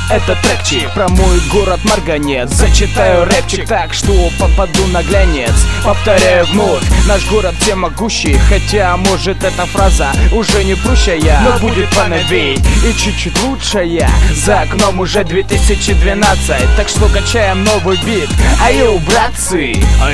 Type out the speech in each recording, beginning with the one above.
Это трекчик про мой город Марганец. Зачитаю рэпчик так, что попаду на глянец. Повторяю вновь, наш город всемогущий. Хотя, может, эта фраза уже не прущая, но будет поновей и чуть-чуть лучшая. За окном уже 2012, так что качаем новый бит. Айо, братцы,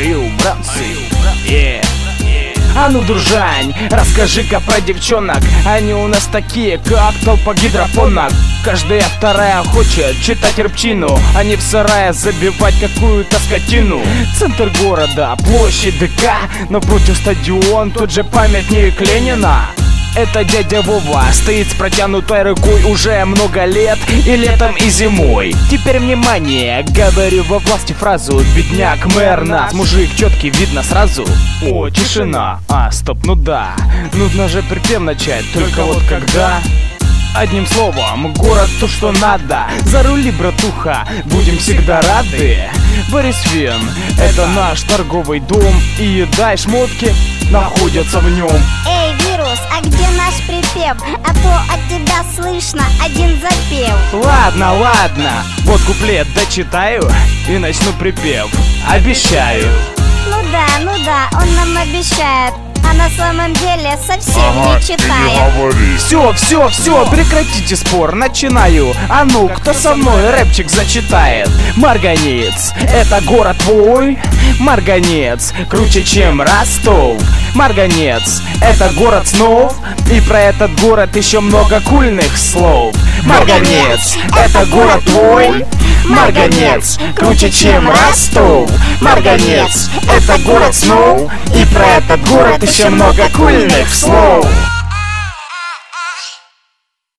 yeah. А ну, дружань, расскажи-ка про девчонок. Они у нас такие, как толпа гидропонок. Каждая вторая хочет читать рыбчину, а не в сарае забивать какую-то скотину. Центр города, площадь ДК, напротив стадион, тот же памятник Ленина. Это дядя Вова стоит с протянутой рукой уже много лет, и летом, и зимой. Теперь внимание, говорю во власти фразу: бедняк, мэр нас, мужик четкий, видно сразу. О, тишина, стоп, ну да, нужно же припев начать, только вот когда. Одним словом, город то, что надо. За рули, братуха, будем всегда рады. Борисфен, это наш торговый дом, и еда и шмотки находятся в нем. Эй, Вирус, а где наш припев? А то от тебя слышно один запев. Ладно, вот куплет дочитаю и начну припев. Обещаю. Ну да, он нам обещает, а на самом деле совсем не читает. Все, прекратите спор, начинаю. А ну, кто со мной рэпчик зачитает? Марганец, это город твой? Марганец, круче, чем Ростов. Марганец, это город снов, и про этот город еще много кульных слов. Марганец, это город твой? Марганец, круче, чем Ростов. Марганец, это город снов, и про этот город еще много кульных слов.